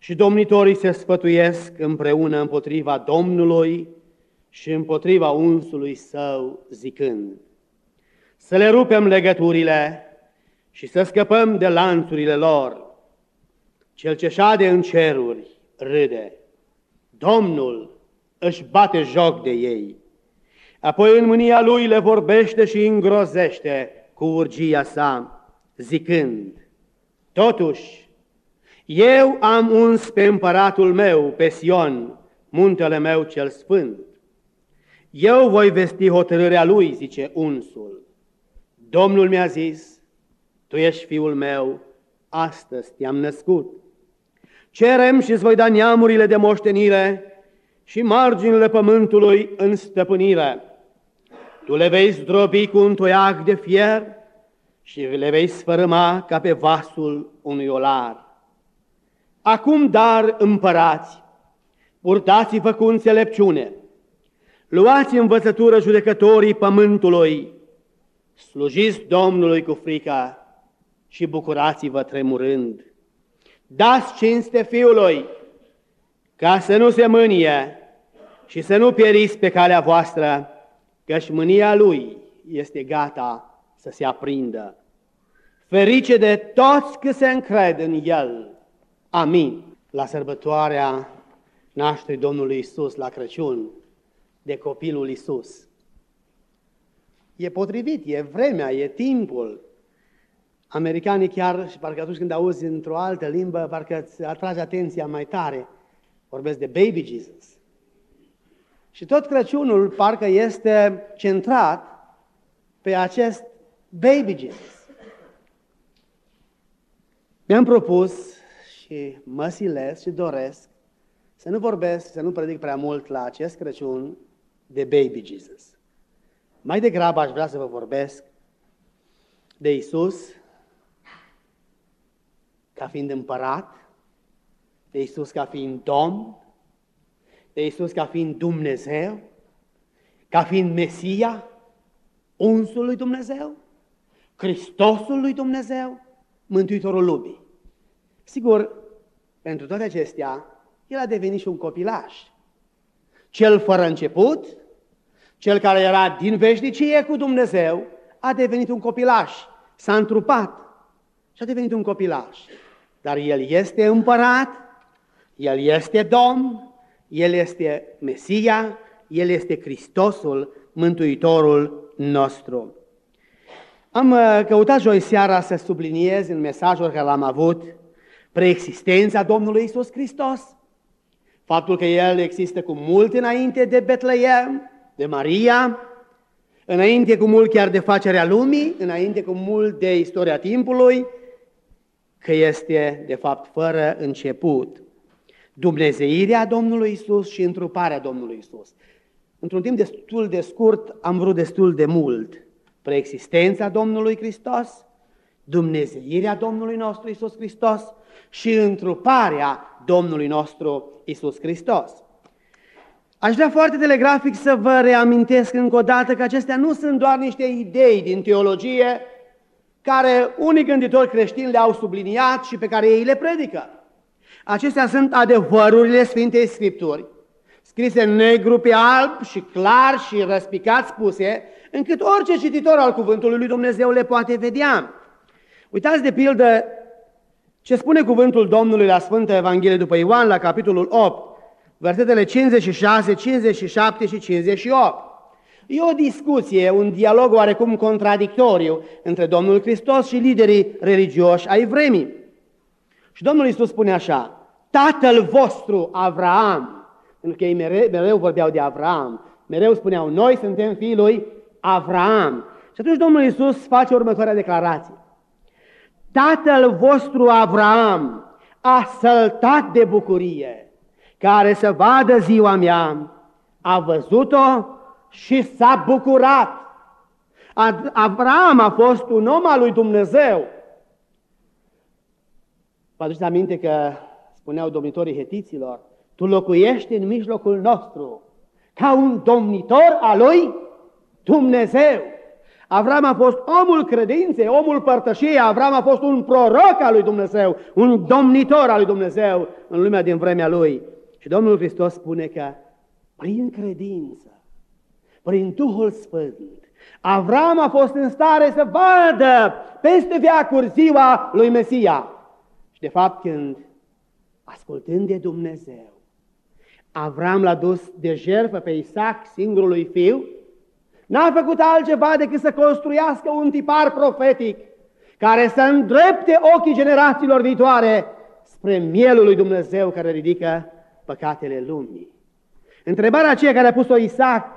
Și domnitorii se sfătuiesc împreună împotriva Domnului și împotriva unsului său, zicând: să le rupem legăturile și să scăpăm de lanțurile lor. Cel ce șade în ceruri râde, Domnul își bate joc de ei. Apoi în mânia lui le vorbește și îngrozește cu urgia sa, zicând: totuși, eu am uns pe împăratul meu, pe Sion, muntele meu cel sfânt. Eu voi vesti hotărârea lui, zice unsul. Domnul mi-a zis: tu ești fiul meu, astăzi te-am născut. Cerem și îți voi da neamurile de moștenire și marginile pământului în stăpânire. Tu le vei zdrobi cu un toiac de fier și le vei sfărâma ca pe vasul unui olar. Acum, dar, împărați, purtați-vă cu înțelepciune, luați învățătură judecătorii pământului, slujiți Domnului cu frică și bucurați-vă tremurând. Dați cinste Fiului, ca să nu se mânie și să nu pieriți pe calea voastră, căci mânia Lui este gata să se aprindă. Ferice de toți că se încred în El. Amin. La sărbătoarea nașterii Domnului Iisus, la Crăciun, de copilul Iisus. E potrivit, e vremea, e timpul. Americanii chiar, și parcă atunci când auzi într-o altă limbă, parcă îți atrage atenția mai tare. Vorbesc de Baby Jesus. Și tot Crăciunul parcă este centrat pe acest Baby Jesus. Mi-am propus și mă silesc și doresc să nu vorbesc, să nu predic prea mult la acest Crăciun de Baby Jesus. Mai degrabă aș vrea să vă vorbesc de Iisus ca fiind împărat, de Iisus ca fiind Domn, de Iisus ca fiind Dumnezeu, ca fiind Mesia, unsul lui Dumnezeu, Hristosul lui Dumnezeu, Mântuitorul lumii. Sigur, pentru toate acestea, El a devenit și un copilaș. Cel fără început, Cel care era din veșnicie cu Dumnezeu, a devenit un copilaș, s-a întrupat și a devenit un copilaș. Dar El este împărat, El este Domn, El este Mesia, El este Hristosul, Mântuitorul nostru. Am căutat joi seara să subliniez în mesajul care l-am avut preexistența Domnului Iisus Hristos, faptul că El există cu mult înainte de Betleem, de Maria, înainte cu mult chiar de facerea lumii, înainte cu mult de istoria timpului, că este de fapt fără început. Dumnezeirea Domnului Iisus și întruparea Domnului Iisus. Într-un timp destul de scurt am vrut destul de mult. Preexistența Domnului Hristos, dumnezeirea Domnului nostru Iisus Hristos și întruparea Domnului nostru Iisus Hristos. Aș vrea foarte telegrafic să vă reamintesc încă o dată că acestea nu sunt doar niște idei din teologie care unii gânditori creștini le-au subliniat și pe care ei le predică. Acestea sunt adevărurile Sfintei Scripturi, scrise negru pe alb și clar și răspicat spuse, încât orice cititor al Cuvântului lui Dumnezeu le poate vedea. Uitați de pildă ce spune Cuvântul Domnului la Sfânta Evanghelie după Ioan, la capitolul 8, versetele 56, 57 și 58. E o discuție, un dialog oarecum contradictoriu între Domnul Hristos și liderii religioși ai vremii. Și Domnul Iisus spune așa: Tatăl vostru Avraam, pentru că ei mereu vorbeau de Avraam, mereu spuneau: noi suntem fiii lui Avraam. Și atunci Domnul Iisus face următoarea declarație: Tatăl vostru Avraam a săltat de bucurie, care să vadă ziua mea, a văzut-o și s-a bucurat. Avraam a fost un om al lui Dumnezeu. Vă aduceți aminte că spuneau domnitorii hetiților: tu locuiești în mijlocul nostru ca un domnitor al lui Dumnezeu. Avram a fost omul credinței, omul părtășiei, Avram a fost un proroc al lui Dumnezeu, un domnitor al lui Dumnezeu în lumea din vremea lui. Și Domnul Hristos spune că prin credință, prin Duhul Sfânt, Avram a fost în stare să vadă peste veacuri ziua lui Mesia. Și de fapt, când, ascultând de Dumnezeu, Avram l-a dus de jertfă pe Isaac, singurului fiu, n-a făcut altceva decât să construiască un tipar profetic care să îndrepte ochii generațiilor viitoare spre mielul lui Dumnezeu care ridică păcatele lumii. Întrebarea aceea care a pus-o Isaac,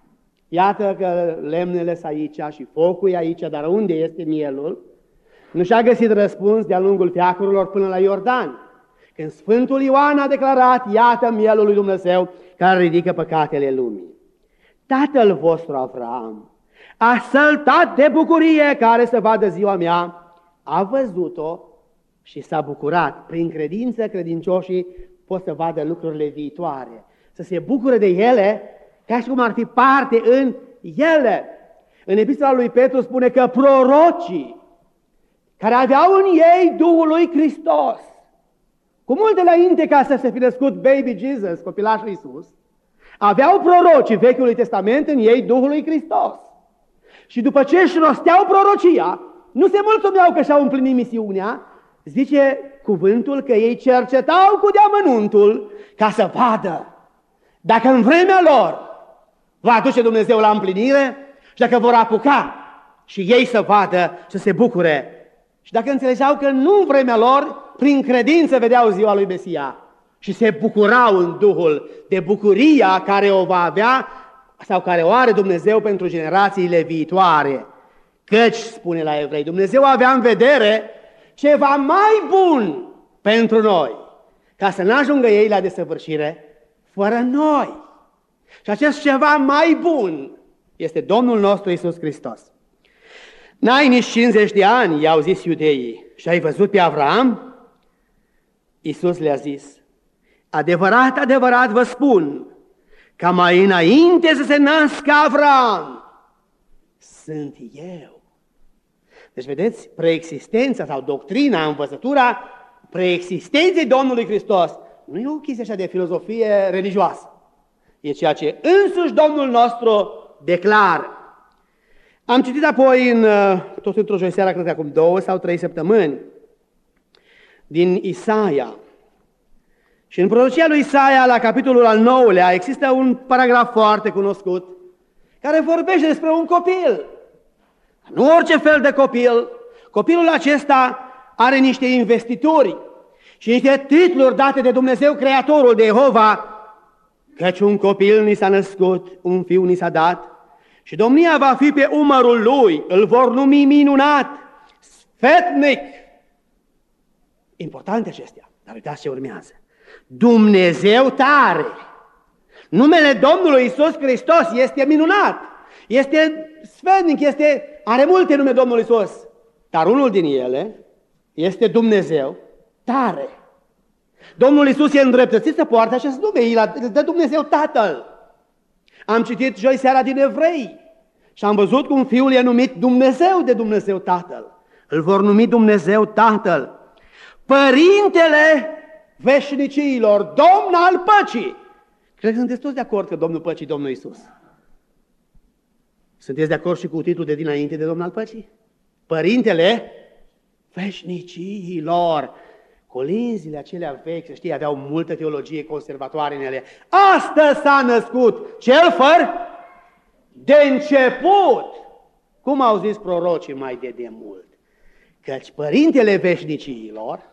iată că lemnele sunt aici și focul e aici, dar unde este mielul? Nu și-a găsit răspuns de-a lungul veacurilor până la Iordan, când Sfântul Ioan a declarat, iată mielul lui Dumnezeu care ridică păcatele lumii. Tatăl vostru Avram a săltat de bucurie care să vadă ziua mea, a văzut-o și s-a bucurat. Prin credință, credincioșii pot să vadă lucrurile viitoare, să se bucure de ele ca și cum ar fi parte în ele. În epistola lui Petru spune că prorocii care aveau în ei Duhul lui Hristos, cu mult înainte ca să se fi născut baby Jesus, copilașul Iisus, aveau prorocii Vechiului Testament în ei Duhul lui Hristos. Și după ce își rosteau prorocia, nu se mulțumeau că și-au împlinit misiunea, zice cuvântul că ei cercetau cu deamănuntul ca să vadă dacă în vremea lor va aduce Dumnezeu la împlinire și dacă vor apuca și ei să vadă, să se bucure. Și dacă înțelegeau că nu în vremea lor, prin credință vedeau ziua lui Mesia și se bucurau în Duhul de bucuria care o va avea sau care o are Dumnezeu pentru generațiile viitoare. Căci, spune la Evrei, Dumnezeu avea în vedere ceva mai bun pentru noi, ca să n-ajungă ei la desăvârșire fără noi. Și acest ceva mai bun este Domnul nostru Iisus Hristos. N-ai nici 50 de ani, i-au zis iudeii, și ai văzut pe Avram? Iisus le-a zis, adevărat, adevărat vă spun, că mai înainte să se nască Avram, sunt eu. Deci vedeți, preexistența sau doctrina, învățătura preexistenței Domnului Hristos nu e o chestie așa de filozofie religioasă. E ceea ce însuși Domnul nostru declară. Am citit apoi, tot într-o joi seara, cred că acum 2 sau 3 săptămâni, din Isaia. Și în prorocia lui Isaia, la capitolul al 9-lea, există un paragraf foarte cunoscut care vorbește despre un copil. Nu orice fel de copil. Copilul acesta are niște investituri și niște titluri date de Dumnezeu Creatorul, de Jehova, căci un copil ni s-a născut, un fiu ni s-a dat și domnia va fi pe umărul lui, îl vor numi minunat, sfetnic. Importante acestea, dar uitați ce urmează. Dumnezeu tare. Numele Domnului Iisus Hristos este minunat, este sfetnic, are multe nume Domnul Iisus, dar unul din ele este Dumnezeu tare. Domnul Iisus e îndreptățit să poartă acest nume, îl dă Dumnezeu Tatăl. Am citit joi seara din Evrei și am văzut cum Fiul e numit Dumnezeu de Dumnezeu Tatăl. Îl vor numi Dumnezeu Tatăl. Părintele veșniciilor, Domn al păcii. Cred că sunteți toți de acord că Domnul păcii, Domnul Iisus. Sunteți de acord și cu titlul de dinainte de Domn al păcii? Părintele veșniciilor. Colinzile acelea vechi, să știi, aveau multă teologie conservatoare în ele. Astăzi s-a născut cel fără de început. Cum au zis prorocii mai de demult? Căci părintele veșniciilor,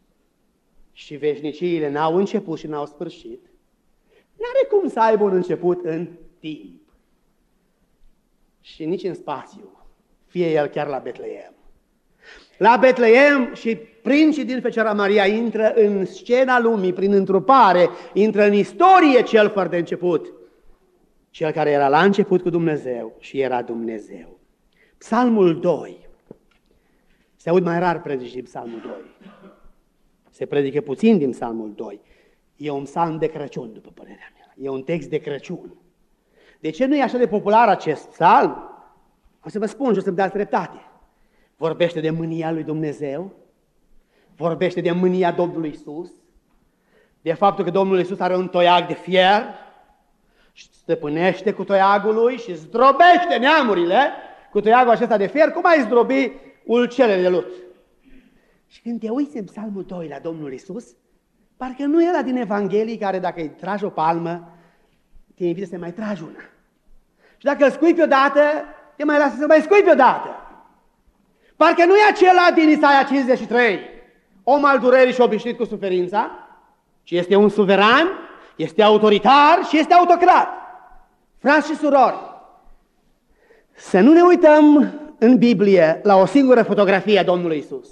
și veșniciile n-au început și n-au sfârșit, n-are cum să aibă un început în timp. Și nici în spațiu, fie el chiar la Betleem. La Betleem și princii din Fecioara Maria intră în scena lumii, prin întrupare, intră în istorie cel fără de început, cel care era la început cu Dumnezeu și era Dumnezeu. Psalmul 2. Se aud mai rar predici din Psalmul 2. Se predică puțin din Psalmul 2. E un psalm de Crăciun, după părerea mea. E un text de Crăciun. De ce nu e așa de popular acest psalm? O să vă spun și o să-mi dați dreptate. Vorbește de mânia lui Dumnezeu, vorbește de mânia Domnului Iisus, de faptul că Domnul Iisus are un toiag de fier și stăpânește cu toiagul lui și zdrobește neamurile cu toiagul acesta de fier, cum ai zdrobi ulcelele de lut. Și când te uiți în Psalmul 2 la Domnul Iisus, parcă nu e ăla din Evanghelii care dacă îi tragi o palmă, te invită să mai tragi una. Și dacă îl scuipi odată, te mai lasă să mai scuipi odată. Parcă nu e acela din Isaia 53, om al durerii și obișnuit cu suferința, ci este un suveran, este autoritar și este autocrat. Frați și surori, să nu ne uităm în Biblie la o singură fotografie a Domnului Iisus,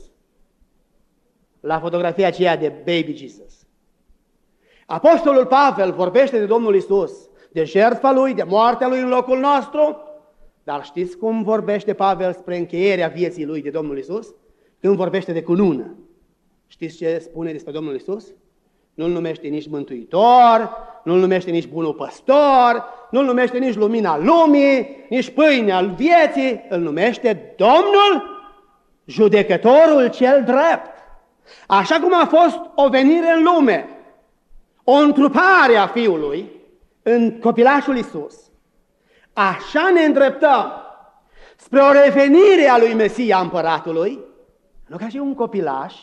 la fotografia aceea de Baby Jesus. Apostolul Pavel vorbește de Domnul Iisus, de jertfa Lui, de moartea Lui în locul nostru, dar știți cum vorbește Pavel spre încheierea vieții lui de Domnul Iisus? Când vorbește de cunună. Știți ce spune despre Domnul Iisus? Nu-L numește nici Mântuitor, nu-L numește nici Bunul Păstor, nu-L numește nici Lumina Lumii, nici Pâinea al Vieții, îl numește Domnul Judecătorul cel drept. Așa cum a fost o venire în lume, o întrupare a Fiului în copilașul Iisus, așa ne îndreptăm spre o revenire a lui Mesia Împăratului, nu ca și un copilaș,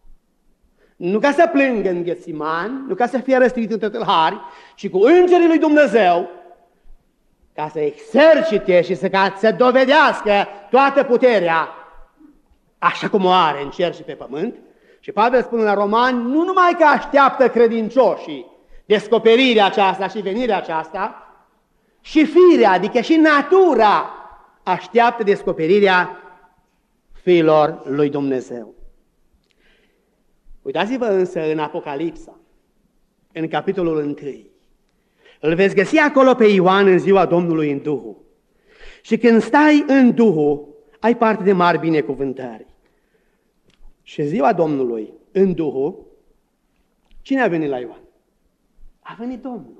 nu ca să plângă în Ghețiman, nu ca să fie răstignit în tătălhari, ci cu îngerii lui Dumnezeu, ca să exercite și să dovedească toată puterea, așa cum o are în cer și pe pământ. Și Pavel spune la Romani, nu numai că așteaptă credincioșii descoperirea aceasta și venirea aceasta, și firea, adică și natura, așteaptă descoperirea fiilor lui Dumnezeu. Uitați-vă însă în Apocalipsa, în capitolul 1. Îl veți găsi acolo pe Ioan în ziua Domnului în Duhul. Și când stai în Duhul, ai parte de mari binecuvântări. Și ziua Domnului în Duhul, cine a venit la Ioan? A venit Domnul.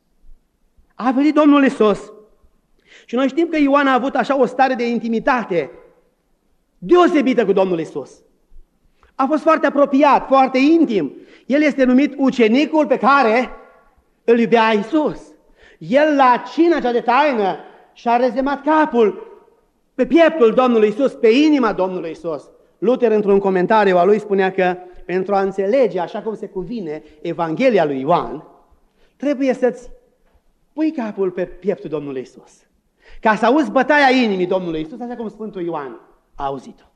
A venit Domnul Iisus. Și noi știm că Ioan a avut așa o stare de intimitate deosebită cu Domnul Iisus. A fost foarte apropiat, foarte intim. El este numit ucenicul pe care îl iubea Iisus. El la cina cea de taină și-a rezemat capul pe pieptul Domnului Iisus, pe inima Domnului Iisus. Luther, într-un comentariu al lui, spunea că pentru a înțelege așa cum se cuvine Evanghelia lui Ioan, trebuie să-ți pui capul pe pieptul Domnului Iisus. Ca să auzi bătaia inimii Domnului Iisus, așa cum Sfântul Ioan a auzit-o.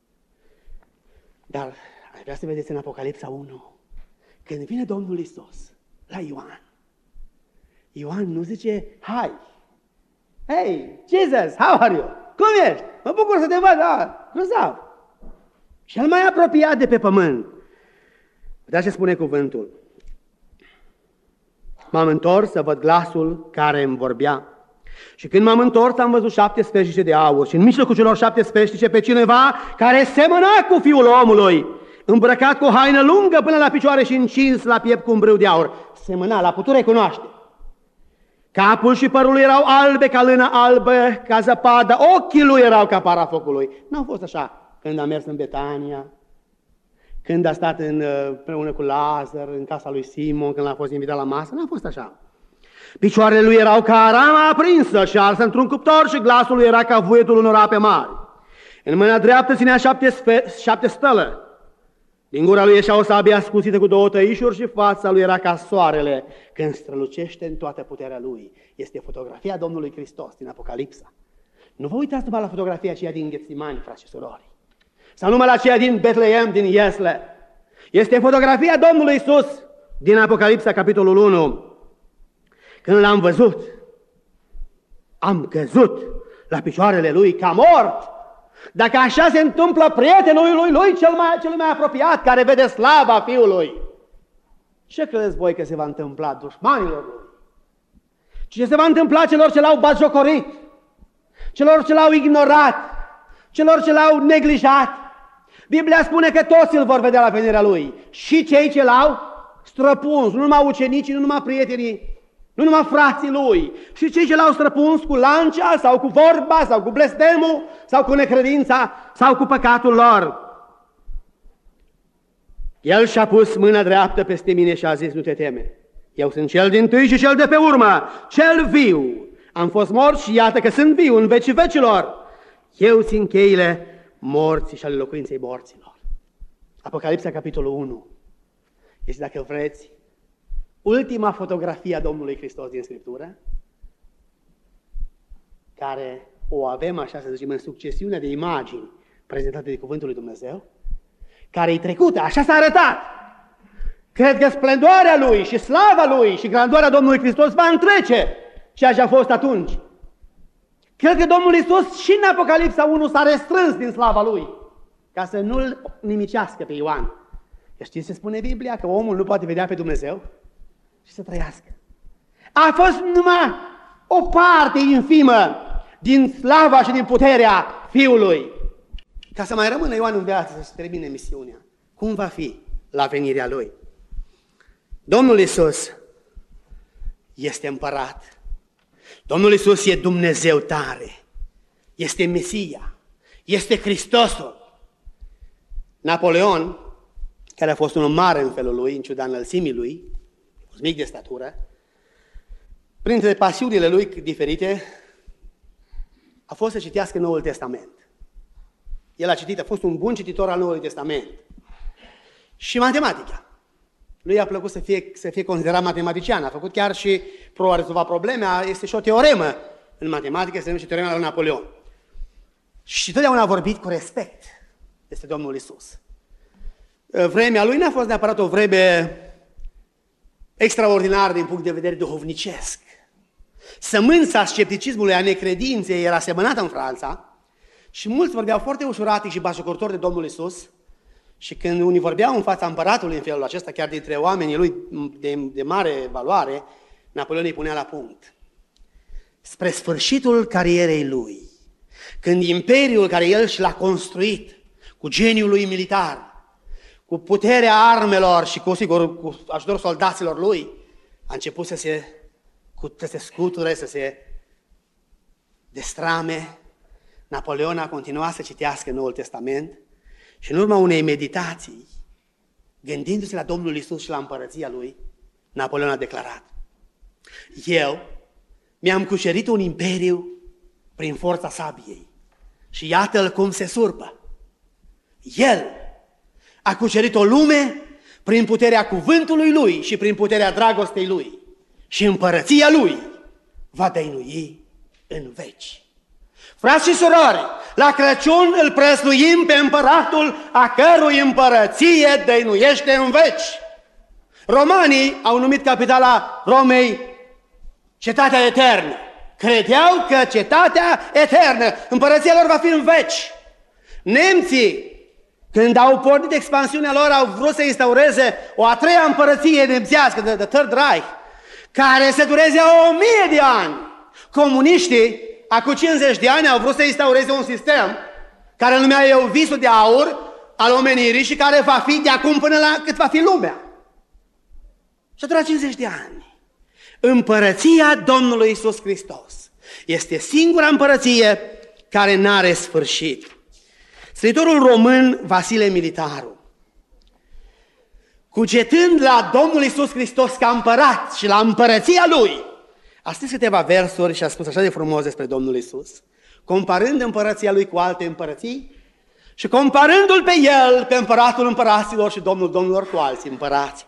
Dar aș vrea să vedeți în Apocalipsa 1, când vine Domnul Iisus la Ioan, Ioan nu zice, hai, hey, Jesus, how are you? Cum ești? Mă bucur să te văd, da, grozav. Cel mai apropiat de pe pământ. Dar ce spune cuvântul? M-am întors să văd glasul care îmi vorbea. Și când m-am întors, am văzut 7 sfeșnice de aur și în mijlocul celor 7 sfeșnice pe cineva care semăna cu Fiul omului, îmbrăcat cu o haină lungă până la picioare și încins la piept cu un brâu de aur. Semăna, la putere cunoaște. Capul și părul lui erau albe ca lână albă, ca zăpadă, ochii lui erau ca para focului. N-au fost așa când a mers în Betania, când a stat împreună cu Lazar în casa lui Simon, când a fost invitat la masă, n-a fost așa. Picioarele lui erau ca arama aprinsă și arsă într-un cuptor și glasul lui era ca vuietul unor ape mari. În mâna dreaptă ținea 7 stele. Din gura lui ieșea o sabie ascuțită cu 2 tăișuri și fața lui era ca soarele când strălucește în toată puterea lui. Este fotografia Domnului Hristos din Apocalipsa. Nu vă uitați numai la fotografia aceea din Ghețimani, frați și surori, sau numai la aceea din Betleem, din Iesle. Este fotografia Domnului Iisus din Apocalipsa, capitolul 1. Când l-am văzut, am căzut la picioarele lui ca mort. Dacă așa se întâmplă prietenului lui cel mai apropiat, care vede slava Fiului, ce credeți voi că se va întâmpla dușmanilor lui? Ce se va întâmpla celor ce l-au batjocorit, celor ce l-au ignorat, celor ce l-au neglijat? Biblia spune că toți îl vor vedea la venirea lui, și cei ce l-au străpuns, nu numai ucenicii, nu numai prietenii, Nu numai frații lui, și cei ce l-au străpuns cu lancea, sau cu vorba, sau cu blestemul, sau cu necredința, sau cu păcatul lor. El și-a pus mâna dreaptă peste mine și a zis, nu te teme. Eu sunt cel dintâi și cel de pe urmă, cel viu. Am fost mort și iată că sunt viu în vecii vecilor. Eu țin cheile morții și ale locuinței morților. Apocalipsa, capitolul 1. Este, dacă vreți, ultima fotografie a Domnului Hristos din Scriptură, care o avem, așa să zicem, în succesiunea de imagini prezentate de Cuvântul lui Dumnezeu, care-i trecută, așa s-a arătat. Cred că splendoarea Lui și slava Lui și grandoarea Domnului Hristos va întrece ceea ce a fost atunci. Cred că Domnul Iisus și în Apocalipsa 1 s-a restrâns din slava Lui, ca să nu-L nimicească pe Ioan. Că știți ce spune Biblia? Că omul nu poate vedea pe Dumnezeu și să trăiască. A fost numai o parte infimă din slava și din puterea Fiului. Ca să mai rămână Ioan în viață, să-și termine misiunea. Cum va fi la venirea Lui? Domnul Iisus este împărat. Domnul Iisus e Dumnezeu tare. Este Mesia. Este Hristosul. Napoleon, care a fost unul mare în felul lui, în ciuda înălțimii lui, a fost mic de statură, printre pasiunile lui diferite, a fost să citească Noul Testament. El a citit, a fost un bun cititor al Noului Testament. Și matematica. Lui a plăcut să fie considerat matematician. A făcut chiar și a rezolvat probleme. Este și o teoremă în matematică, se numește teorema lui Napoleon. Și totdeauna a vorbit cu respect despre Domnul Iisus. Vremea lui n-a fost neapărat o vreme extraordinară din punct de vedere duhovnicesc. Sămânța scepticismului, a necredinței era semănată în Franța și mulți vorbeau foarte ușuratic și bașocoritor de Domnul Iisus. Și când unii vorbeau în fața împăratului în felul acesta, chiar dintre oamenii lui de mare valoare, Napoleon îi punea la punct. Spre sfârșitul carierei lui, când imperiul care el și l-a construit, cu geniul lui militar, cu puterea armelor și cu ajutorul soldaților lui, a început să se scuture, să se destrame, Napoleon a continuat să citească Noul Testament și în urma unei meditații, gândindu-se la Domnul Iisus și la împărăția Lui, Napoleon a declarat: eu mi-am cucerit un imperiu prin forța sabiei și iată-l cum se surpă. El a cucerit o lume prin puterea cuvântului Lui și prin puterea dragostei Lui și împărăția Lui va dăinui în veci. Frați și surori, la Crăciun îl prețuim pe împăratul a cărui împărăție dăinuiește în veci. Romanii au numit capitala Romei Cetatea Eternă. Credeau că cetatea eternă, împărăția lor va fi în veci. Nemții, când au pornit expansiunea lor, au vrut să instaureze o a treia împărăție nemțească, the Third Reich, care să dureze 1000 de ani. Comuniștii, acum 50 de ani, au vrut să instaureze un sistem care îl numea eu visul de aur al omenirii și care va fi de acum până la cât va fi lumea. Și a durat 50 de ani. Împărăția Domnului Iisus Hristos este singura împărăție care n-are sfârșit. Scriitorul român Vasile Militaru, cugetând la Domnul Iisus Hristos ca împărat și la împărăția Lui, a scris câteva versuri și a spus așa de frumos despre Domnul Iisus, comparând împărăția Lui cu alte împărății și comparându-L pe El, pe împăratul împăraților și Domnul domnilor cu alții împărați.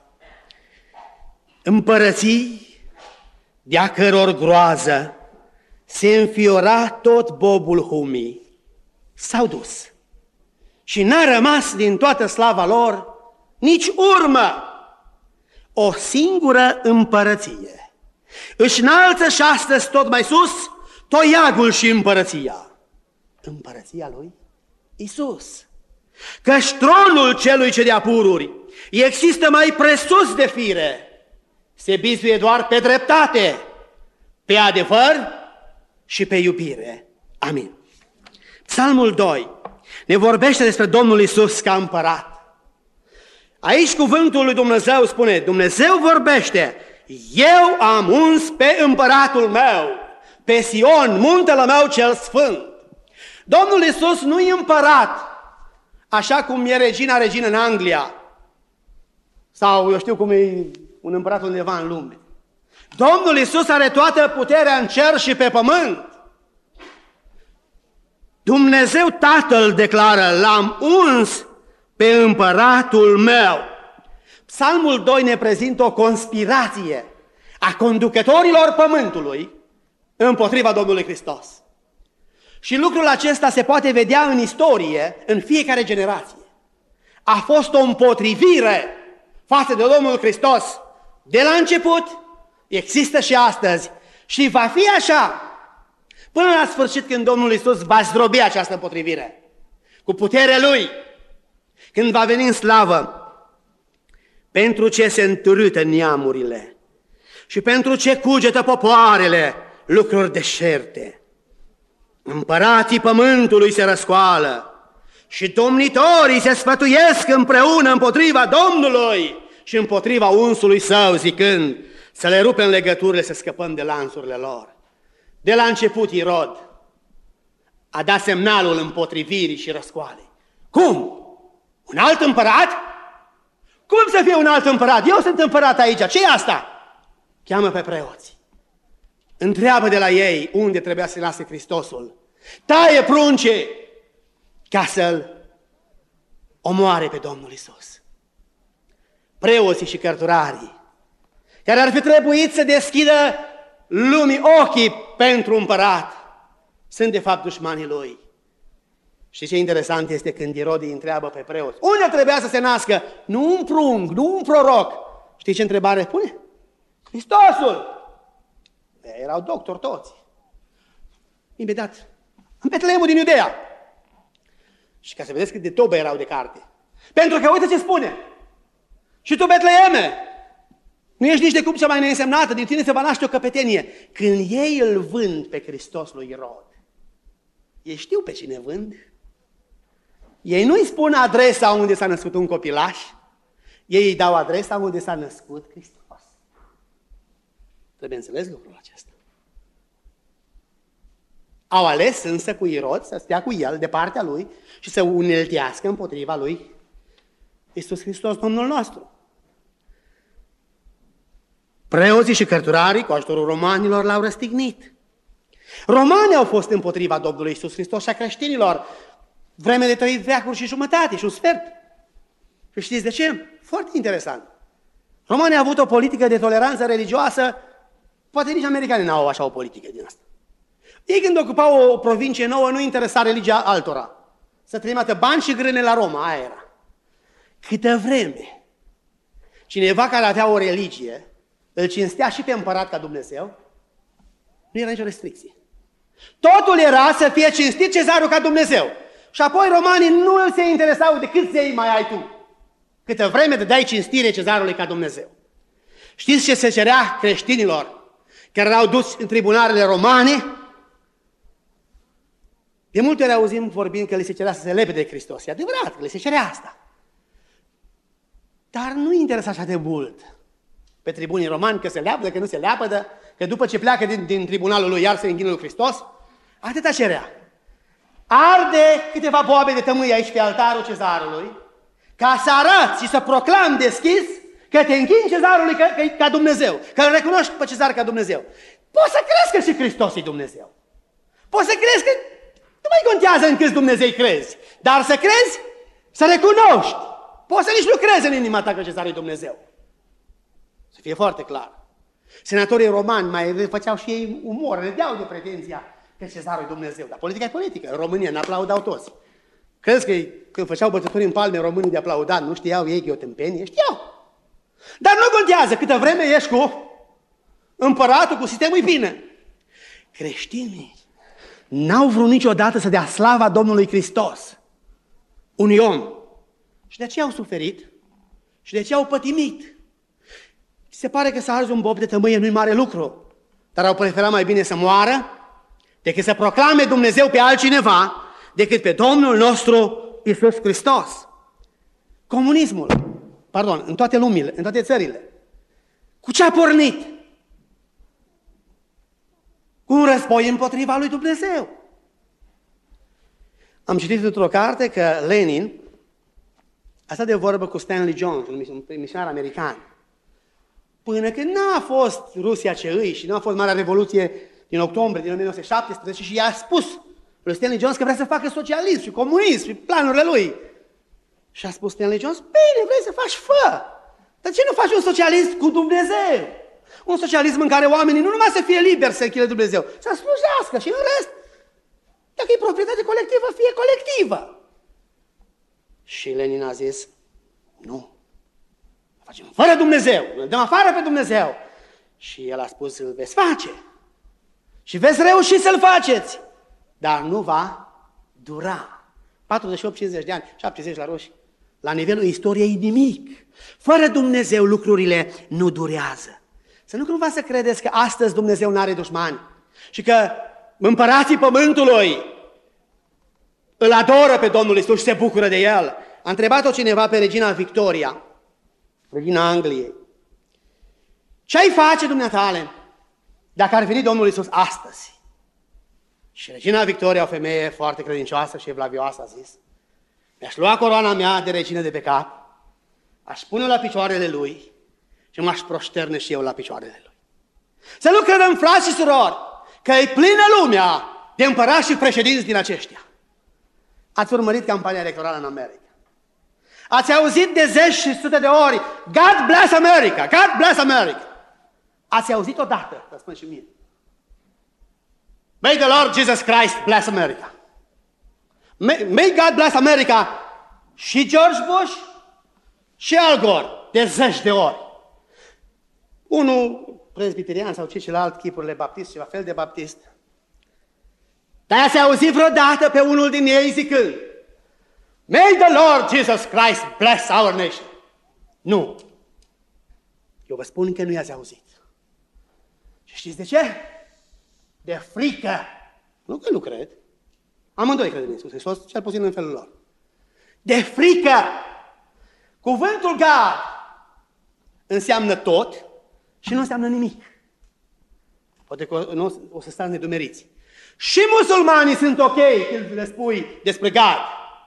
Împărății de-a căror groază se înfiora tot bobul humii, s-au dus și n-a rămas din toată slava lor nici urmă. O singură împărăție își înalță și astăzi tot mai sus toiagul și împărăția. Împărăția lui Iisus. Căci tronul celui ce de-a pururi există mai presus de fire, se bizuie doar pe dreptate, pe adevăr și pe iubire. Amin. Psalmul 2 ne vorbește despre Domnul Iisus ca împărat. Aici cuvântul lui Dumnezeu spune: Dumnezeu vorbește, eu am uns pe împăratul meu, pe Sion, muntele meu cel sfânt. Domnul Iisus nu e împărat, așa cum e regină în Anglia, sau eu știu cum e un împărat undeva în lume. Domnul Iisus are toată puterea în cer și pe pământ. Dumnezeu Tatăl declară, l-am uns pe împăratul meu. Psalmul 2 ne prezintă o conspirație a conducătorilor pământului împotriva Domnului Hristos. Și lucrul acesta se poate vedea în istorie, în fiecare generație. A fost o împotrivire față de Domnul Hristos de la început, există și astăzi și va fi așa până la sfârșit, când Domnul Iisus va zdrobi această împotrivire cu puterea Lui, când va veni în slavă. Pentru ce se întârâtă neamurile și pentru ce cugetă popoarele lucruri deșerte. Împărații pământului se răscoală și domnitorii se sfătuiesc împreună împotriva Domnului și împotriva unsului său, zicând să le rupem legăturile, să scăpăm de lanțurile lor. De la început Irod a dat semnalul împotrivirii și răscoalei. Cum? Un alt împărat? Cum să fie un alt împărat? Eu sunt împărat aici. Ce e asta? Cheamă pe preoți. Întreabă de la ei unde trebuia să lase Hristosul. Taie prunce ca să-l omoare pe Domnul Iisus. Preoții și cărturarii, care ar fi trebuit să deschidă lumii ochii pentru împărat, sunt de fapt dușmanii lui. Și ce interesant este când Irod îi întreabă pe preoți, unde trebuia să se nască? Nu un prunc, nu un proroc. Știi ce întrebare pune? Hristosul! Erau doctori toți. Imediat, în Betleemul din Iudeea. Și ca să vedeți cât de tobe erau de carte. Pentru că uite ce spune. Și tu, Betleeme, nu ești nici de cum cea mai neînsemnată, din tine se va naște o căpetenie. Când ei îl vând pe Hristos lui Irod, ei știu pe cine vând. Ei nu îi spun adresa unde s-a născut un copilaș, ei îi dau adresa unde s-a născut Hristos. Trebuie înțeles lucrul acesta. Au ales însă cu Irod să stea cu el de partea lui și să uneltească împotriva lui Iisus Hristos, Domnul nostru. Preoții și cărturarii, cu ajutorul romanilor, l-au răstignit. Romanii au fost împotriva Domnului Iisus Hristos și a creștinilor vreme de 3 veacuri și jumătate și un sfert. Și știți de ce? Foarte interesant. Romanii au avut o politică de toleranță religioasă, poate nici americanii n-au așa o politică din asta. Ei când ocupau o provincie nouă, nu interesa religia altora. Să trimită bani și grâne la Roma, aia era. Câtă vreme cineva care avea o religie îl cinstea și pe împărat ca Dumnezeu, nu era nicio restricție. Totul era să fie cinstit cezarul ca Dumnezeu. Și apoi romanii nu se interesau de câți zei mai ai tu. Câtă vreme dai cinstire cezarului ca Dumnezeu. Știți ce se cerea creștinilor care erau duși în tribunalele romane? De multe ori auzim vorbind că li se cerea să se lepe de Hristos. E adevărat că li se cerea asta. Dar nu interesa așa de mult pe tribunii romani că se leapădă, că nu se leapădă, că după ce pleacă din tribunalul lui iar se închină lui Hristos, atâta cerea. Arde câteva boabe de tămâie aici pe altarul cezarului, ca să arăți și să proclam deschis că te închini cezarului ca Dumnezeu, că îl recunoști pe cezar ca Dumnezeu. Poți să crezi că și Hristos e Dumnezeu. Poți să crezi că nu mai contează în câți Dumnezei crezi, dar să crezi, să recunoști. Poți să nici nu crezi în inima ta că cezarul e Dumnezeu. Să fie foarte clar. Senatorii romani mai făceau și ei umor, râdeau de pretenția că cezarul e Dumnezeu. Dar politica e politică. În România n-aplaudau toți. Crezi că când făceau bătături în palme românii de aplaudat, nu știau ei că e o tâmpenie? Știau. Dar nu contează. Câtă vreme ești cu împăratul, cu sistemul, e bine. Creștinii n-au vrut niciodată să dea slava Domnului Hristos unui om. Și de aceea au suferit și de aceea au pătimit. Se pare că să arzi un bob de tămâie nu-i mare lucru, dar au preferat mai bine să moară decât să proclame Dumnezeu pe altcineva decât pe Domnul nostru Iisus Hristos. Comunismul, în toate lumile, în toate țările, Cu ce a pornit? Cu un război împotriva lui Dumnezeu. Am citit într-o carte că Lenin a stat de vorbă cu Stanley Jones, un misionar american, până când n-a fost Rusia ce îi și n-a fost Marea Revoluție din octombrie din 1917 și i-a spus lui Stanley Jones că vrea să facă socialism și comunism și planurile lui. Și a spus Stanley Jones, bine, vrei să faci, fă! Dar ce nu faci un socialism cu Dumnezeu? Un socialism în care oamenii nu numai să fie liberi să închile Dumnezeu, să slujească și în rest, dacă e proprietate colectivă, fie colectivă. Și Lenin a zis, nu, facem fără Dumnezeu, îl dăm afară pe Dumnezeu. Și el a spus, îl veți face și veți reuși să-l faceți, dar nu va dura. 48-50 de ani, 70 la roșii. La nivelul istoriei nimic. Fără Dumnezeu lucrurile nu durează. Să nu cumva să credeți că astăzi Dumnezeu nu are dușmani și că împărații pământului îl adoră pe Domnul Iisus și se bucură de El. A întrebat-o cineva pe regina Victoria, regina Angliei. Ce ai face, dumneatale, dacă ar veni Domnul Iisus astăzi? Și regina Victoria, o femeie foarte credincioasă și evlavioasă, a zis, mi-aș lua coroana mea de regină de pe cap, aș pune la picioarele lui și m-aș proșterne și eu la picioarele lui. Să nu credem, frați și surori, că e plină lumea de împărați și președinți din aceștia. Ați urmărit campania electorală în America. Ați auzit de zeci și sute de ori, God bless America, God bless America. Ați auzit odată, vă spun și mie. May the Lord Jesus Christ bless America. May God bless America. Și George Bush și Al Gore, de zeci de ori. Unul presbiterian sau celălalt, chipurile baptist, ceva fel de baptist. Dar ați auzit vreodată pe unul din ei zicând, May the Lord Jesus Christ bless our nation. Nu. Eu vă spun că nu i-ați auzit. Și știți de ce? De frică. Nu că nu cred. Amândoi cred în Iisus Hristos, cel puțin în felul lor. De frică. Cuvântul God înseamnă tot și nu înseamnă nimic. Poate că o să stați nedumeriți. Și musulmanii sunt ok când le spui despre God.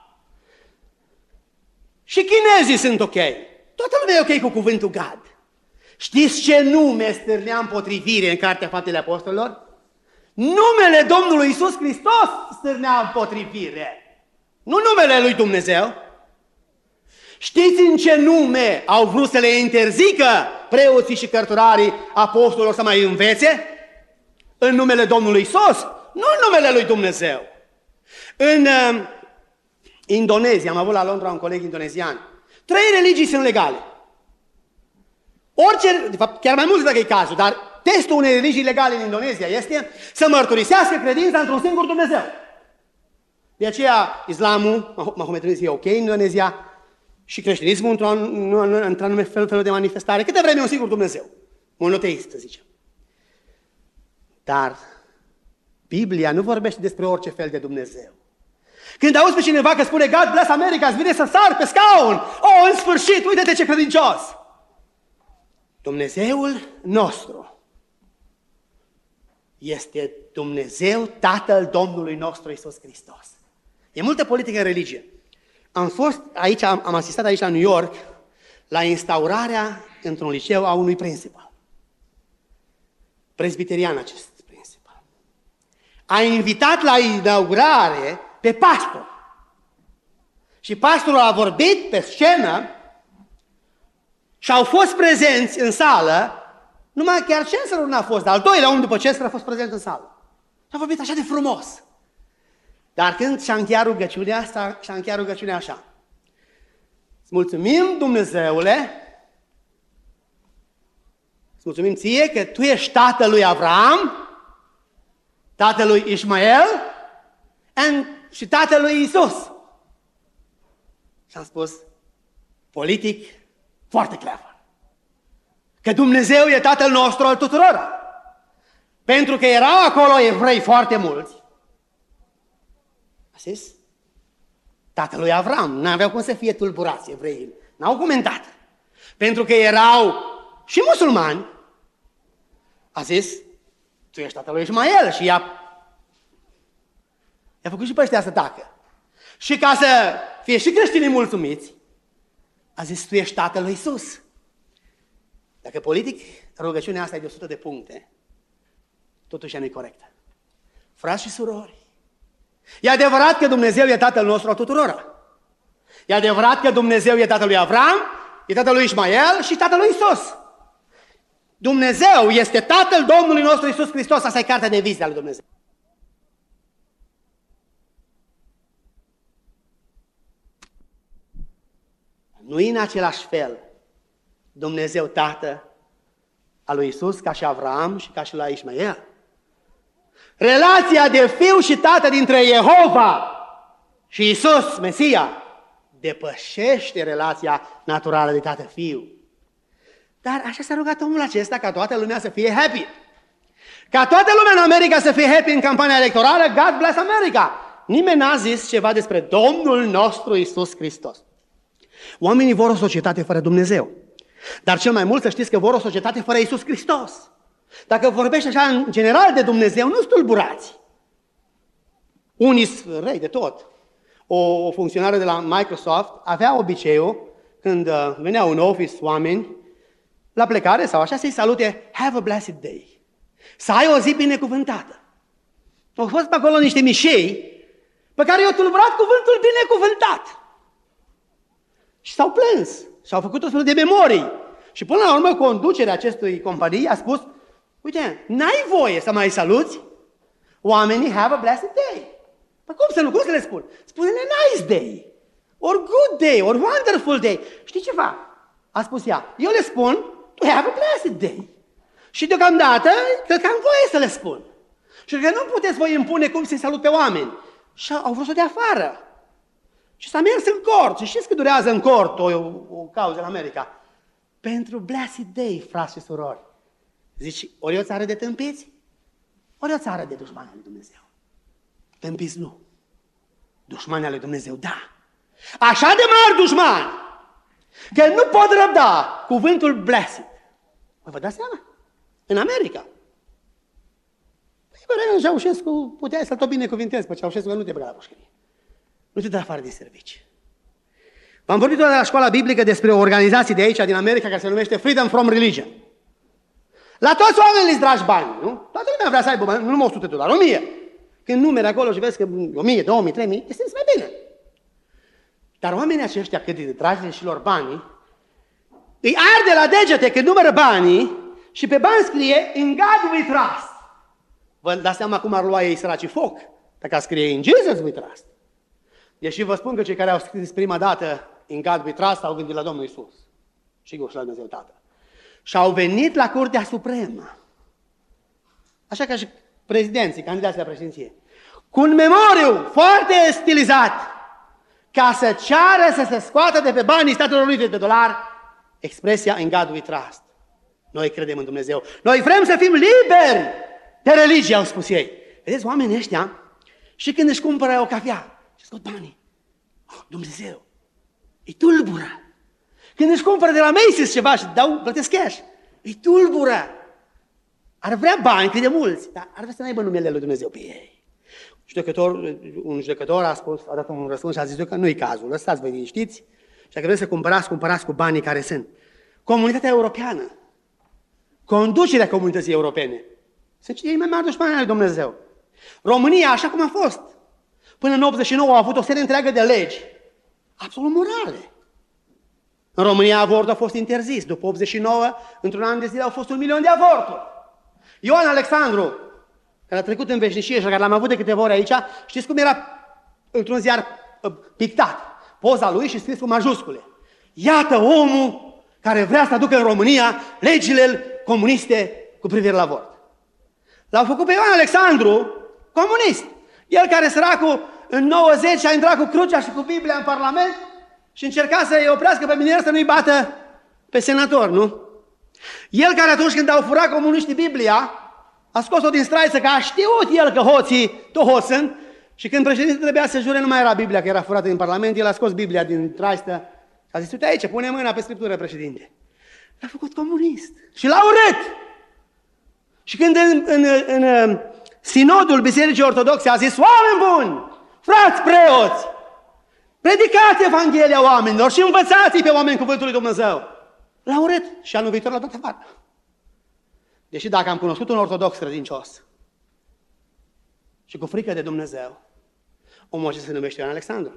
Și chinezii sunt ok. Toată lumea e ok cu cuvântul God. Știți ce nume stârnea împotrivire în Cartea Faptele Apostolilor? Numele Domnului Iisus Hristos stârnea împotrivire. Nu numele lui Dumnezeu. Știți în ce nume au vrut să le interzică preoții și cărturarii apostolilor să mai învețe? În numele Domnului Iisus, nu în numele lui Dumnezeu. În Indonezia, am avut la Londra un coleg indonezian. 3 religii sunt legale. Orice, de fapt, chiar mai mult dacă e cazul, dar testul unei religii legale în Indonezia este să mărturisească credința într-un singur Dumnezeu. De aceea, islamul, mahometanizmul e ok în Indonezia și creștinismul într-un fel de manifestare. Câte vreme e un singur Dumnezeu. Monoteist, să zicem. Dar Biblia nu vorbește despre orice fel de Dumnezeu. Când auzi pe cineva că spune God bless America, îți vine să sar pe scaun. Oh, în sfârșit, uite-te ce credincios! Dumnezeul nostru este Dumnezeu, Tatăl Domnului nostru Iisus Hristos. E multă politică în religie. Am asistat aici la New York la instaurarea într-un liceu a unui principal. Presbiterian acest principal. A invitat la inaugurare pe pastor. Și pastorul a vorbit pe scenă și au fost prezenți în sală, numai chiar censorul n-a fost, dar al doilea om după censor a fost prezent în sală. Și a vorbit așa de frumos. Dar când și-a încheiat rugăciunea, și-a încheiat rugăciunea așa. Îți mulțumim, Dumnezeule, îți mulțumim ție că tu ești tatăl lui Avram, tatăl lui Ismael și tatăl lui Iisus. Și am spus, politic, foarte clever. Că Dumnezeu e Tatăl nostru al tuturor. Pentru că erau acolo evrei foarte mulți. A zis? Tatăl lui Avram. N-aveau cum să fie tulburați evreii. N-au comentat. Pentru că erau și musulmani, a zis, tu ești tatăl lui Ismael și i-a făcut și pe ăștia să tacă. Și ca să fie și creștinii mulțumiți, a zis, tu ești tatăl lui Iisus. Dacă politic, rugăciunea asta e de 100 de puncte, totuși ea nu e corectă. Frați și surori, e adevărat că Dumnezeu e tatăl nostru al tuturora. E adevărat că Dumnezeu e tatăl lui Avram, e tatăl lui Ismael și tatăl lui Iisus. Dumnezeu este tatăl Domnului nostru Iisus Hristos. Asta e cartea de vizită a lui Dumnezeu. Nu e în același fel Dumnezeu Tată al lui Iisus ca și Avram și ca și la Ismael. Relația de fiu și tată dintre Jehova și Iisus, Mesia, depășește relația naturală de tată-fiu. Dar așa s-a rugat omul acesta ca toată lumea să fie happy. Ca toată lumea în America să fie happy în campania electorală, God bless America. Nimeni n-a zis ceva despre Domnul nostru Iisus Hristos. Oamenii vor o societate fără Dumnezeu. Dar cel mai mult să știți că vor o societate fără Iisus Hristos. Dacă vorbești așa în general de Dumnezeu, nu stulburați. Unii sunt răi de tot. O funcționară de la Microsoft avea obiceiul, când veneau în office oameni, la plecare sau așa, să-i salute, have a blessed day. Să ai o zi binecuvântată. Au fost pe acolo niște mișei pe care i-au tulburat cuvântul binecuvântat. Și s-au plâns și au făcut o fel de memorii. Și până la urmă, conducerea acestui companii a spus, uite, n-ai voie să mai saluți oamenii have a blessed day. Păi cum să le spun? Spune-le nice day, or good day, or wonderful day. Știi ceva? A spus ea, eu le spun, tu have a blessed day. Și deocamdată, cred că am voie să le spun. Și că nu puteți voi impune cum să-i salut pe oameni. Și au vrut să o dea afară. Și s-a mers în cort. Și știți că durează în cort o cauză în America? Pentru blessed day, frați și surori. Zici, ori e o țară de tâmpiți, ori e o țară de dușmani al lui Dumnezeu. Tâmpiți nu. Dușmani al lui Dumnezeu, da. Așa de mari dușmani, că nu pot răbda cuvântul blessed. Vă dați seama? În America. Păi, Ceaușescu, puteai să-l tot binecuvintezi pe Ceaușescu, că nu te băga la pușcărie. Nu te dă afară din servici. V-am vorbit doar de la școala biblică despre o organizație de aici, din America, care se numește Freedom from Religion. La toți oamenii îți dragi bani, nu? Toată lumea vrea să aibă bani, nu numai 100 de dolari, 1000. Când numeri acolo și vezi că 1000, 2000, 3000, este mai bine. Dar oamenii aceștia, cât de dragi și lor banii, îi arde la degete când numără banii și pe bani scrie In God we trust. Vă dați seama cum ar lua ei săracii foc dacă scrie In Jesus we trust. Deși vă spun că cei care au scris prima dată In God we trust au gândit la Domnul Iisus. Sigur și la Dumnezeu Tatăl. Și au venit la Curtea Supremă. Așa ca și prezidenții, candidații la președinție. Cu un memoriu foarte stilizat ca să ceară să se scoată de pe banii Statelor Unite de dolari expresia In God we trust. Noi credem în Dumnezeu. Noi vrem să fim liberi de religie, au spus ei. Vedeți, oamenii ăștia, și când își cumpără o cafea și scot banii, Dumnezeu, îi tulbură. Când își cumpără de la Macy's ceva și plătesc cash, îi tulbură. Ar vrea bani, cât de mulți, dar ar vrea să n-aibă numele lui Dumnezeu pe ei. Un judecător a dat un răspuns și a zis că nu-i cazul, lăsați voi liniștiți și dacă vreți să cumpărați cu banii care sunt. Comunitatea europeană, conducerea comunității europene, sunt cei mai mari dușmani ai lui Dumnezeu. România, așa cum a fost, până în 89 a avut o serie întreagă de legi absolut morale. În România avortul a fost interzis. După 89, într-un an de zile au fost 1 milion de avorturi. Ioan Alexandru, care a trecut în veșnicie și care l-am avut de câteva ori aici, știți cum era într-un ziar pictat? Poza lui și scris cu majuscule. Iată omul care vrea să aducă în România legile comuniste cu privire la avort. L-au făcut pe Ioan Alexandru comunist. El care săracul în 90 a intrat cu crucea și cu Biblia în Parlament și încerca să-i oprească pe minier să nu-i bată pe senator, nu? El care atunci când au furat comuniștii Biblia, a scos-o din straiță, că a știut el că hoții tot hoți sunt, și când președintele trebuia să jure, nu mai era Biblia, că era furată din Parlament, el a scos Biblia din traistă și a zis, uite aici, pune mâna pe scriptură, președinte. L-a făcut comunist și l-a urât. Și când în sinodul Bisericii Ortodoxe a zis, oameni buni, frați preoți, predicați Evanghelia oamenilor și învățați-i pe oameni cuvântul lui Dumnezeu. L-a urât și anul viitor l-a dat afară. Deși dacă am cunoscut un ortodox credincios și cu frică de Dumnezeu, omul acesta se numește Ioan Alexandru.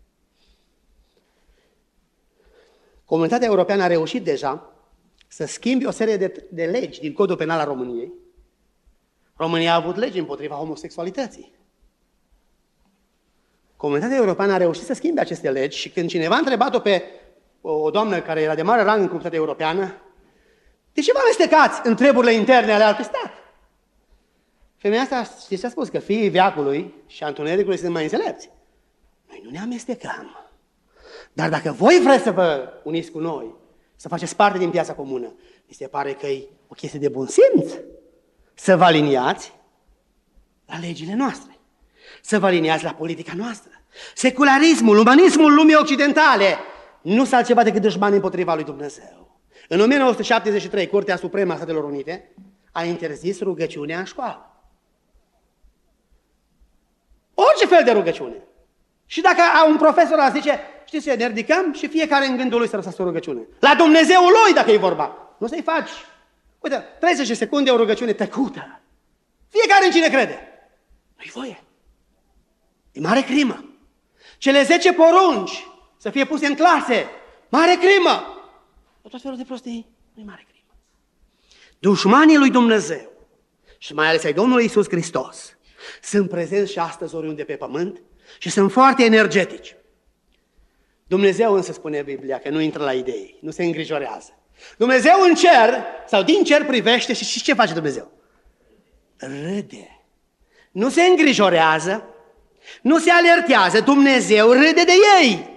Comunitatea Europeană a reușit deja să schimbe o serie de legi din Codul Penal al României. România a avut legi împotriva homosexualității. Comunitatea Europeană a reușit să schimbe aceste legi și când cineva a întrebat-o pe o doamnă care era de mare rang în Comunitatea Europeană, de ce vă amestecați în treburile interne ale altui stat? Femeia asta, știți ce a spus? Că fiii veacului și întunericului sunt mai înțelepți. Noi nu ne amestecăm. Dar dacă voi vreți să vă uniți cu noi, să faceți parte din piața comună, mi se pare că e o chestie de bun simț să vă aliniați la legile noastre, să vă aliniați la politica noastră. Secularismul, umanismul lumii occidentale nu sunt altceva decât dușmani împotriva lui Dumnezeu. În 1973, Curtea Supremă a Statelor Unite a interzis rugăciunea în școală. Orice fel de rugăciune. Și dacă un profesor ar zice, știți ce, ne ridicăm și fiecare în gândul lui să răsase o rugăciune. La Dumnezeul lui, dacă e vorba. Nu să-i faci. Uite, 30 secunde o rugăciune tăcută. Fiecare în cine crede. Nu-i voie. E mare crimă. Cele 10 porunci să fie puse în clase. Mare crimă. Tot felul de prostii. Nu-i mare crimă. Dușmanii lui Dumnezeu și mai ales ai Domnului Iisus Hristos sunt prezenți și astăzi oriunde pe pământ și sunt foarte energetici. Dumnezeu însă spune Biblia că nu intră la idei, nu se îngrijorează. Dumnezeu în cer sau din cer privește și ce face Dumnezeu? Râde. Nu se îngrijorează, nu se alertează, Dumnezeu râde de ei.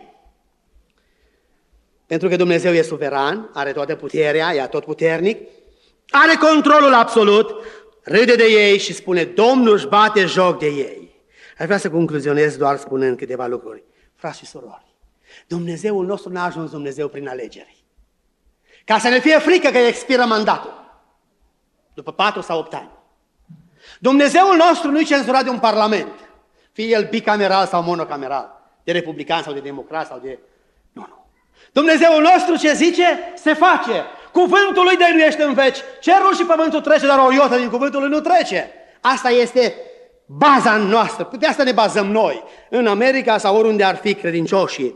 Pentru că Dumnezeu e suveran, are toată puterea, e atotputernic, are controlul absolut, râde de ei și spune, Domnul își bate joc de ei. Aș vrea să concluzionez doar spunând câteva lucruri. Frați și surori, Dumnezeul nostru n-a ajuns Dumnezeu prin alegeri. Ca să ne fie frică că expiră mandatul după 4 sau 8 ani. Dumnezeul nostru nu-i cenzurat de un parlament, fie el bicameral sau monocameral, de republican sau de democrat sau de... Nu. Dumnezeul nostru ce zice, se face. Cuvântul lui dăinuiește în veci. Cerul și pământul trece, dar o iotă din cuvântul lui nu trece. Asta este baza noastră. Pe asta ne bazăm noi. În America sau oriunde ar fi credincioșii.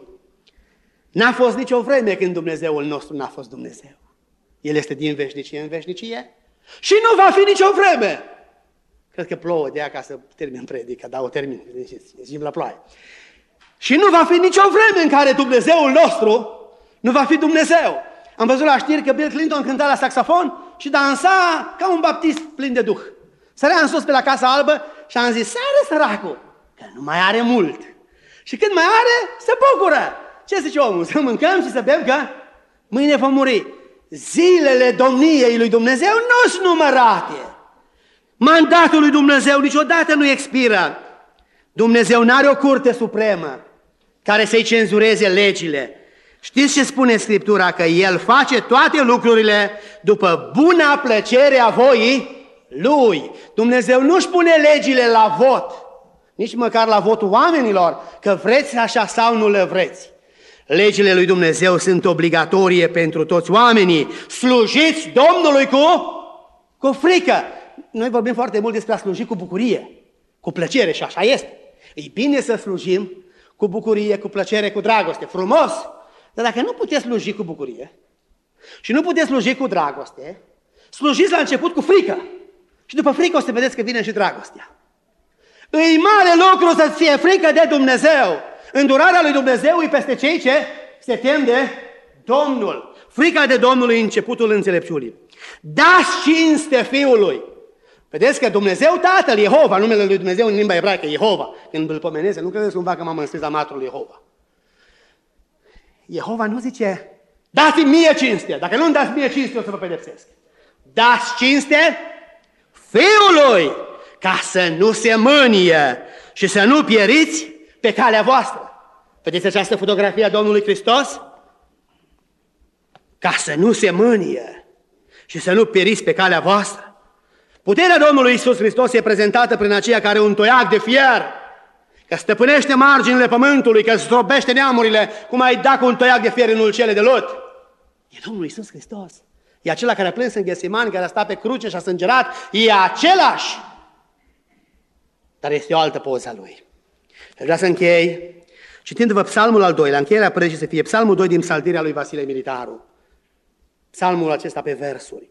N-a fost nicio vreme când Dumnezeul nostru n-a fost Dumnezeu. El este din veșnicie în veșnicie și nu va fi nicio vreme. Cred că plouă de aia ca să termin predica, dar o termin, zic la ploaie. Și nu va fi nicio vreme în care Dumnezeul nostru nu va fi Dumnezeu. Am văzut la știri că Bill Clinton cânta la saxofon și dansa ca un baptist plin de duh. Sărea în sus pe la Casa Albă și am zis, sară săracul, că nu mai are mult. Și când mai are, se bucură. Ce zice omul? Să mâncăm și să bem, că mâine vom muri. Zilele domniei lui Dumnezeu nu sunt numărate. Mandatul lui Dumnezeu niciodată nu expiră. Dumnezeu n-are o curte supremă care să-i cenzureze legile. Știți ce spune Scriptura? Că El face toate lucrurile după buna plăcere a voii Lui. Dumnezeu nu-și pune legile la vot, nici măcar la votul oamenilor, că vreți așa sau nu le vreți. Legile lui Dumnezeu sunt obligatorie pentru toți oamenii. Slujiți Domnului cu frică. Noi vorbim foarte mult despre a sluji cu bucurie, cu plăcere și așa este. E bine să slujim cu bucurie, cu plăcere, cu dragoste, frumos. Dar dacă nu puteți sluji cu bucurie și nu puteți sluji cu dragoste, slujiți la început cu frică. Și după frică o să vedeți că vine și dragostea. E mare lucru să-ți fie frică de Dumnezeu. Îndurarea lui Dumnezeu e peste cei ce se tem de Domnul. Frica de Domnul e începutul înțelepciunii. Dați cinste Fiului. Vedeți că Dumnezeu Tatăl, Jehova, numele lui Dumnezeu în limba ebraică, Jehova, când îl pomeneze, nu credeți cumva că m-am înscris la matrul lui Jehova. Jehova nu zice, dați-mi mie cinste, dacă nu-mi dați mie cinste, o să vă pedepsesc. Dați cinste Fiului, ca să nu se mânie și să nu pieriți pe calea voastră. Vedeți această fotografie a Domnului Hristos? ca să nu se mânie și să nu periți pe calea voastră. Puterea Domnului Iisus Hristos e prezentată prin aceea care are un toiac de fier, că stăpânește marginile pământului, că zdrobește neamurile, cum ai da cu un toiac de fier în ulcele de Lot. E Domnul Iisus Hristos. E acela care a plâns în Ghesimani, care a stat pe cruce și a sângerat. E același. Dar este o altă poză a Lui. Vreau să închei citindu-vă Psalmul al doilea, încheierea predicii să fie Psalmul 2 din Psaltirea lui Vasile Militaru. Psalmul acesta pe versuri.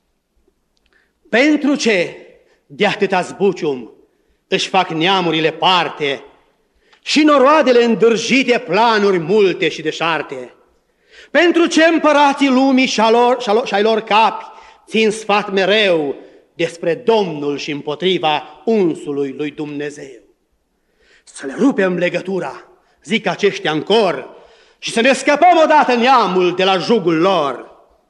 Pentru ce de atâta zbucium își fac neamurile parte și noroadele îndârjite planuri multe și deșarte? Pentru ce împărații lumii și ai lor capi țin sfat mereu despre Domnul și împotriva unsului lui Dumnezeu? Să le rupem legătura, zic aceștia în cor, și să ne scăpăm odată neamul de la jugul lor.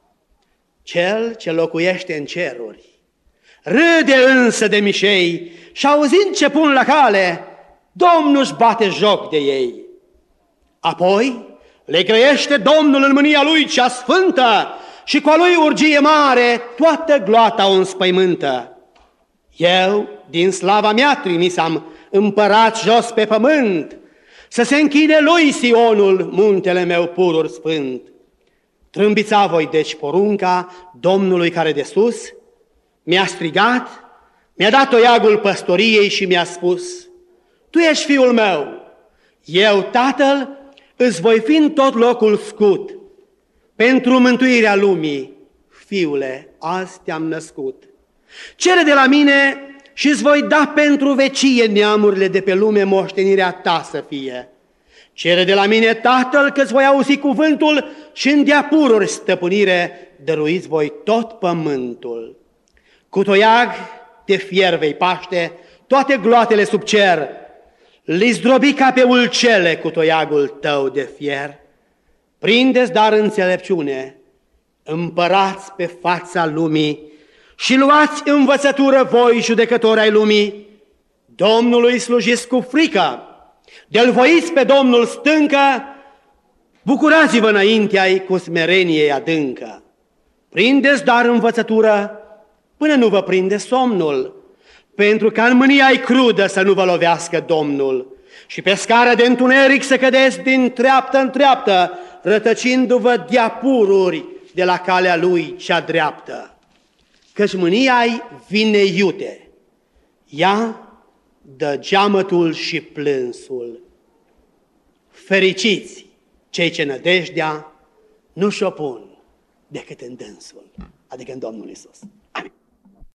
Cel ce locuiește în ceruri râde însă de mișei și auzind ce pun la cale, Domnul își bate joc de ei. Apoi le grăiește Domnul în mânia lui cea sfântă și cu a lui urgie mare toată gloata o înspăimântă. Eu din slava mea trimis am împărat jos pe pământ, să se închine lui Sionul, muntele meu purur sfânt. Trâmbița voi deci porunca Domnului care de sus mi-a strigat, mi-a dat toiagul păstoriei și mi-a spus: Tu ești fiul meu, eu, Tatăl, îți voi fi în tot locul scut. Pentru mântuirea lumii, fiule, azi te-am născut. Cere de la mine și îți voi da pentru vecie neamurile de pe lume, moștenirea ta să fie. Cere de la mine, Tatăl, că îți voi auzi cuvântul și în dea-pururi stăpânire dăruiți voi tot pământul. Cu toiag de fier vei paște toate gloatele sub cer, li zdrobi ca pe ulcele cu toiagul tău de fier. Prindeți dar înțelepciune, împărați pe fața lumii și luați învățătură voi, judecători ai lumii. Domnului slujiți cu frică, de-l voiți pe Domnul stâncă, bucurați-vă înaintea-i cu smerenie adâncă. Prindeți dar învățătură până nu vă prinde somnul, pentru ca în mânia-i crudă să nu vă lovească Domnul și pe scară de întuneric să cădeți din treaptă în treaptă, rătăcindu-vă de-apururi de la calea lui cea dreaptă. Căci mânia-i vine iute, ea dă geamătul și plânsul. Fericiți cei ce nădejdea nu și-o pun decât în dânsul, adică în Domnul Iisus.